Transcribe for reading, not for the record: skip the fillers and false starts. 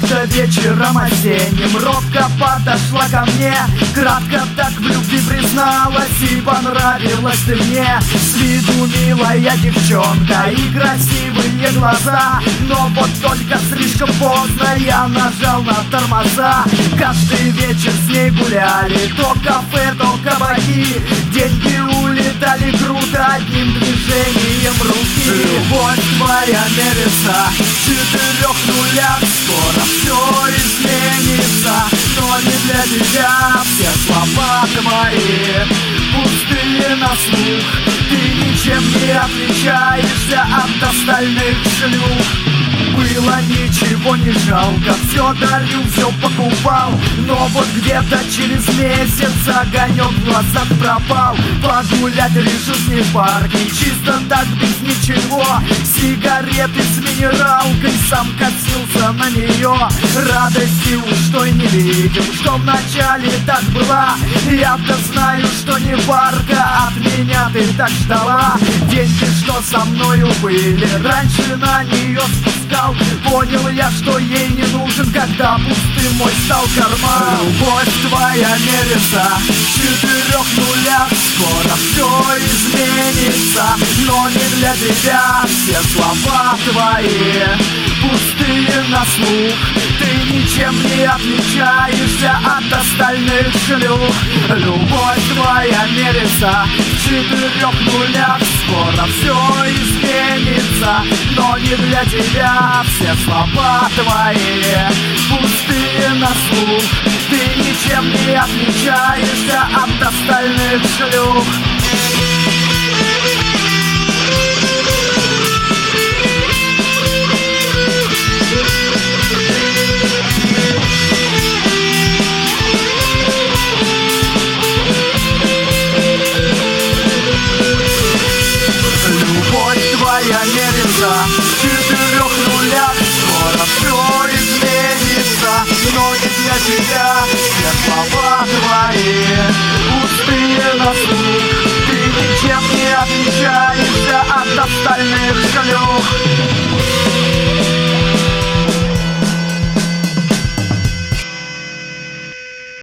Как-то вечером осенним робко подошла ко мне, кратко так в любви призналась и понравилась ты мне. С виду милая девчонка и красивые глаза, но вот только слишком поздно я нажал на тормоза. Каждый вечер с ней гуляли, то кафе, то кабаки, деньги улетали круто одним движением руки. Любовь твоя мерится в 4 нулях, скоро все изменится, но не для тебя. Все слова твои пустые на слух, ты ничем не отличаешься от остальных шлюх. Было ничего не жалко, все дарил, все покупал, но вот где-то через месяц огонек в глазах пропал. Погулять решил с ней в парке, чисто так без ничего, сигареты с минералкой, сам косился на нее. Радости уж той не видел, что вначале так была. Я-то знаю, что не парка, от меня ты так ждала. Деньги, что со мною были, раньше на нее спускал. Понял я, что ей не нужен, когда пустым мой стал карман. Любовь твоя мерится в 4 нулях, скоро все изменится, но не для тебя. Все слова твои пустые на слух, ты ничем не отличаешься от остальных шлюх. Любовь твоя мерится в 4 нулях, скоро все изменится, но не для тебя. Все слова твои пустые на слух, ты ничем не отличаешься от остальных шлюх. Любовь твоя мерится в 4 нулях, скоро все изменится, но не для тебя. Все слова твои пустые на слух, ты ничем не отличаешься от остальных шлюх.